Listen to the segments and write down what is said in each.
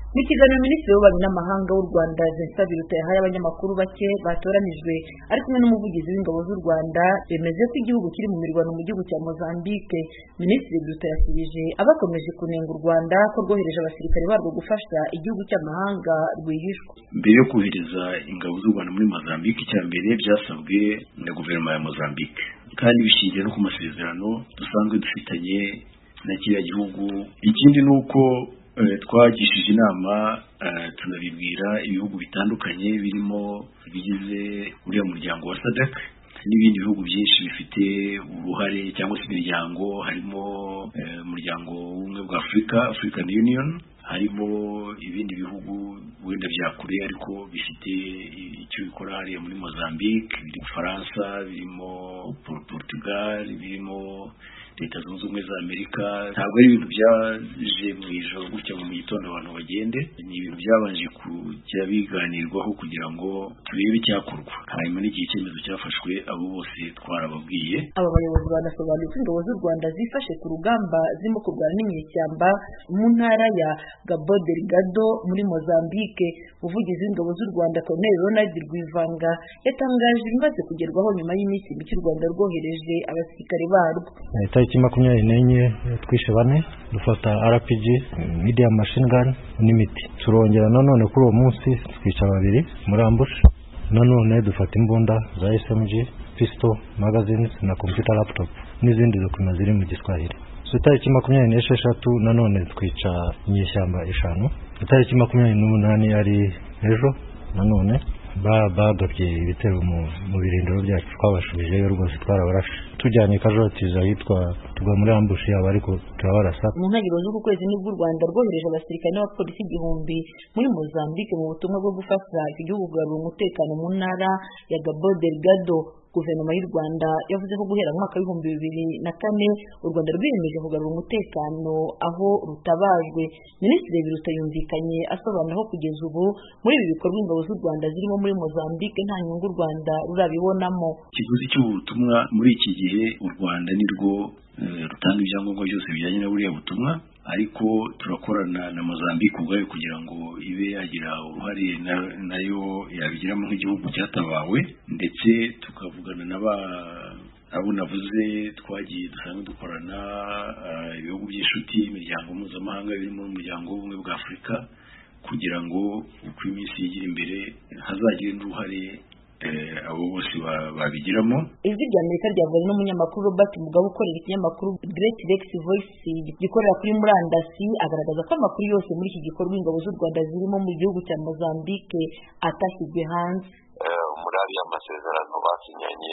Mu kiganiro Minisitiri w'Ububanyi n'Amahanga w'u Rwanda Vincent Biruta yahaye abanyamakuru bake batoranijwe ari kumwe n'umuvugizi w'ingabo z'u Rwanda bemeze ko igihugu kiri mu mirwano mu gihugu cya Mozambique. Minisitiri Biruta yasubije abakomeje kunenga u Rwanda ko rwohereje abasirikare barwo gufasha igihugu cy'amahanga rwihishwa. Mbere yo kohereza ingabo z'u Rwanda muri Mozambique, icya mbere byasabwe na guverinoma ya Mozambique kandi bishingiye no ku masezerano dusanzwe dufitanye na kiriya gihugu. Ikindi ni uko twagishije inama tunabibwira ibihugu bitandukanye birimo bigize uriya muryango wa SADC n'ibindi bihugu byinshi bifite uruhare cyangwa se imiryango, harimo umuryango w'ubumwe bwa African Union, harimo ibindi bihugu wenda bya kure ariko bifite icyo bikora hariya muri Mozambique, biri Faransa, birimo Portugal, birimo Leta Zunze Ubumwe za Amerika. Ntabwo ari ibintu byaje mu ijoro gutya mu gitondo abantu bagende, ni ibintu byabanje kujya biganirwaho kugira ngo turebe icyakorwa, hanyuma n'igihe icyemezo cyafashwe abo bose twarababwiye. Aba bayobozi banasobanuye ko ingabo z'u Rwanda zifashe ku rugamba zirimo kurwana n'inyeshyamba mu ntara ya Cabo Delgado muri Mozambique. Umuvugizi w'ingabo z'u Rwanda Colonel Ronald Rwivanga yatangaje ibimaze kugerwaho nyuma y'iminsi mike u Rwanda rwohereje abasirikare barwo. Tariki 24 twishe 4 dufata RPG, medium machine gun n'imiti. Turongera nanone kuri uwo munsi twica 2 muri ambush. Nanone dufata imbunda za SMG, pistol, magazines na computer laptop n'izindi dokumenti ziri mu Giswahili. Tariki 26 nanone twica inyeshyamba 5. Tariki 28 ari ejo nanone bagabye ibitero mu birindiro byacu, twabashubijeyo rwose twarabarashe tujyanye Kajoratiza yitwa tugwa muri ambush yabo ariko turabarasa. Mu ntangiriro z'uku kwezi nibwo u Rwanda rwohereje abasirikare n'abapolisi 1000 muri Mozambique mu butumwa bwo gufasha igihugu kugarura umutekano mu ntara ya Cabo Delgado. Guverinoma y'u Rwanda yavuze ko guhera mu mwaka wa 2004 u Rwanda rwiyemeje kugarura umutekano aho rutabajwe. Minisitiri Biruta yumvikanye asobanura ko kugeza ubu muri ibi bikorwa ingabo z'u Rwanda zirimo muri Mozambique nta nyungu u Rwanda rurabibonamo. Ikiguzi cy'ubutumwa muri iki gihe u Rwanda nirwo rutanga ibyangombwa byose bijyanye na buriya butumwa, ariko turakorana na Mozambique ubwayo kugira ngo ibe yagira uruhare nayo yabigiramo nk'igihugu cyatabawe, ndetse tukavugana abo navuze twagiye dusanzwe dukorana ibihugu by'inshuti, imiryango mpuzamahanga birimo umuryango w'ubumwe bwa Afurika, kugira ngo uko iminsi yigira imbere hazagire n'uruhare abo bose babigiramo. Ijwi rya Amerika ryavuye n'umunyamakuru Robert Mugabe ukorera ikinyamakuru Great Rex Voice gikorera kuri murandasi, agaragaza ko amakuru yose muri iki gikorwa ingabo z'u Rwanda zirimo mu gihugu cya Mozambique atashyizwe hanze. Muri ariya masezerano basinyanye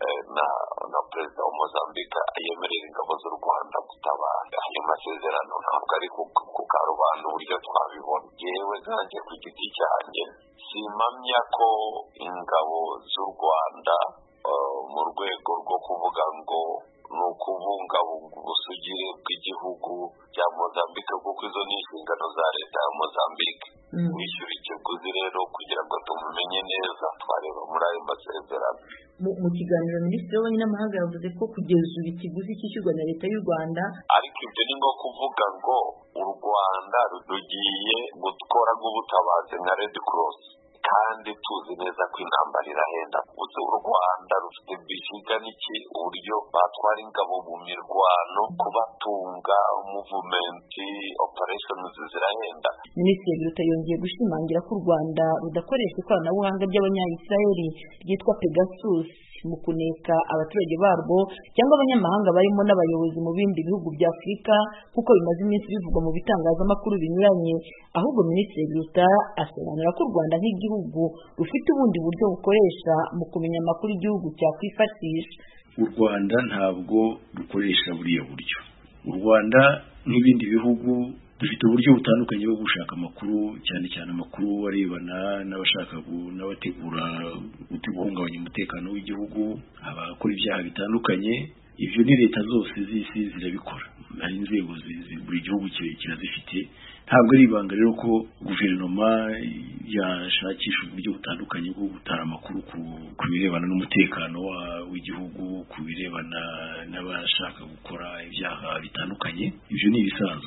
na perezida wa Mozambique yemerera ingabo z'u Rwanda gutabara. Ayo masezerano ntabwo ari ku karubanda uburyo twabibona. Yewe nkanjye ku giti cyanjye simpamya ko ingabo z'u Rwanda mu rwego rwo kuvuga ngo ni ukubungabunga ubusugire bw'igihugu cya Mozambique, kuko izo ni inshingano za leta ya Mozambique. Wishyura ikiguzi rero kugira ngo tumumenye neza twareba muri ayo masezerano. Mu kiganiro Minisitiri w'Ububanyi n'Amahanga yavuze ko kugeza ubu ikiguzi cyishyurwa na leta y'u Rwanda, ariko ibyo ni nko kuvuga ngo u Rwanda rugiye gukora nk'ubutabazi nka Red Cross, kandi tuzi neza ko intambara irahenda. Ubu u Rwanda rufite bishiga n'iki uburyo batwara ingabo mu mirwano, kubatunga movement operations zirahenda. Minisitiri Biruta yongeye gushimangira ko u Rwanda rudakoresha ikoranabuhanga ry'abanya-Israeli ryitwa Pegasus mu kuneka abaturage barwo cyangwa abanyamahanga barimo n'abayobozi mu bindi bihugu bya Afurika kuko bimaze iminsi bivugwa mu bitangazamakuru binyuranye. Ahubwo Minisitiri Biruta asobanura ko u Rwanda nk'igihugu rufite ubundi buryo bukoresha mu kumenya amakuru igihugu cyakwifashisha. U Rwanda ntabwo rukoresha buriya buryo. U Rwanda nk'ibindi bihugu dufite uburyo butandukanye bwo gushaka amakuru, cyane cyane amakuru arebana n'abategura guhungabanya umutekano w'igihugu, abakora ibyaha bitandukanye. Ibyo ni leta zose z'isi zirabikora, hari inzego buri gihugu kirazifite. Ntabwo ari ibanga rero ko guverinoma yashakisha uburyo butandukanye bwo gutara amakuru ku birebana n'umutekano w'igihugu, ku birebana n'abashaka gukora ibyaha bitandukanye. Ibyo ni ibisanzwe.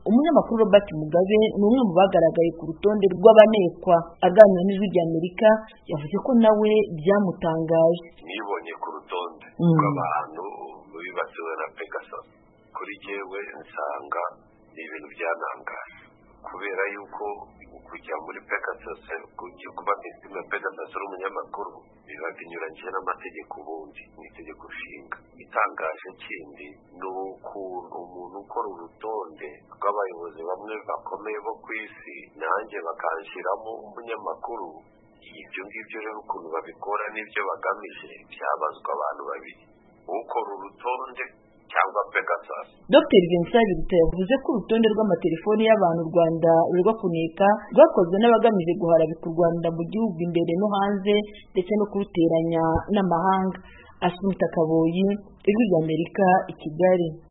umunyamakuru Robert Mugabe ni umwe mu bagaragaye ku rutonde rw'abanekwa. Aganira n'Ijwi ry'Amerika yavuze ko nawe byamutangaje. Nibonye ku rutonde rw'abantu bibasiwe na Pegasus, kuri jewe nsanga ni ibintu byanangaje, kubera yuko kujya muri Pegasus, kuba Mr. Pegasus uri umunyamakuru biba binyuranyije n'amategeko, ubundi ni itegeko nshinga. Itangaje kindi ni ukuntu umuntu ukora urutonde rw'abayobozi bamwe bakomeye bo ku isi nanjye bakanshyiramo umunyamakuru. Ibyo ngibyo rero ukuntu babikora n'ibyo bagamije byabazwa abantu babiri, ukora urutonde cyangwa Pegasus. Dr. Vincent Biruta yavuze ko urutonde rw'amatelefoni y'abantu u Rwanda rurwa kuneka rwakozwe n'abagamije guharabika u Rwanda mu gihugu imbere no hanze ndetse no kuruteranya n'amahanga. Asumta Kaboyi, Ijwi ry'Amerika, i Kigali.